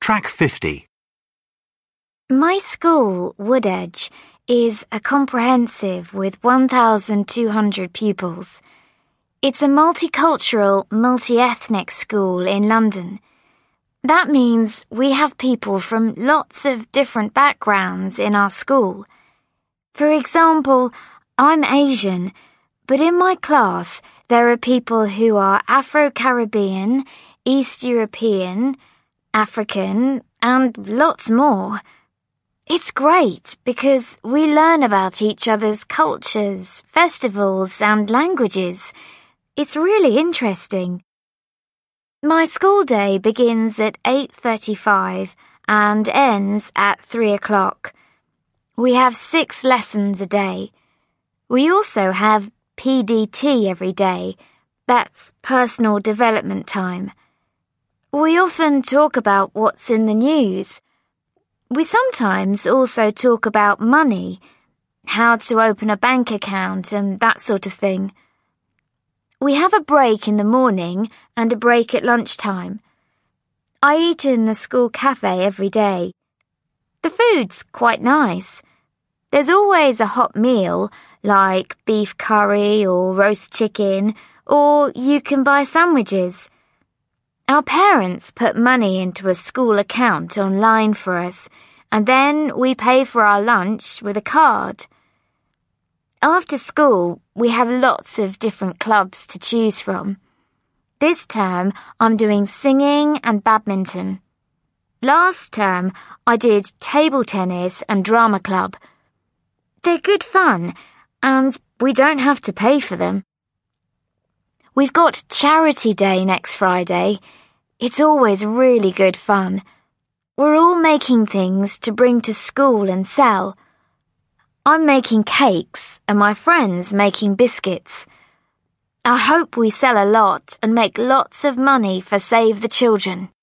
Track 50. My school, Woodedge, is a comprehensive with 1,200 pupils. It's a multicultural, multi-ethnic school in London. That means we have people from lots of different backgrounds in our school. For example, I'm Asian, but in my class there are people who are Afro-Caribbean, East European, African, and lots more. It's great because we learn about each other's cultures, festivals, and languages. It's really interesting. My school day begins at 8:35 and ends at 3 o'clock. We have 6 lessons a day. We also have PDT every day. That's personal development time. We often talk about what's in the news. We sometimes also talk about money, how to open a bank account and that sort of thing. We have a break in the morning and a break at lunchtime. I eat in the school cafe every day. The food's quite nice. There's always a hot meal, like beef curry or roast chicken, or you can buy sandwiches. Our parents put money into a school account online for us, and then we pay for our lunch with a card. After school, we have lots of different clubs to choose from. This term, I'm doing singing and badminton. Last term, I did table tennis and drama club. They're good fun, and we don't have to pay for them. We've got Charity Day next Friday. It's always really good fun. We're all making things to bring to school and sell. I'm making cakes and my friend's making biscuits. I hope we sell a lot and make lots of money for Save the Children.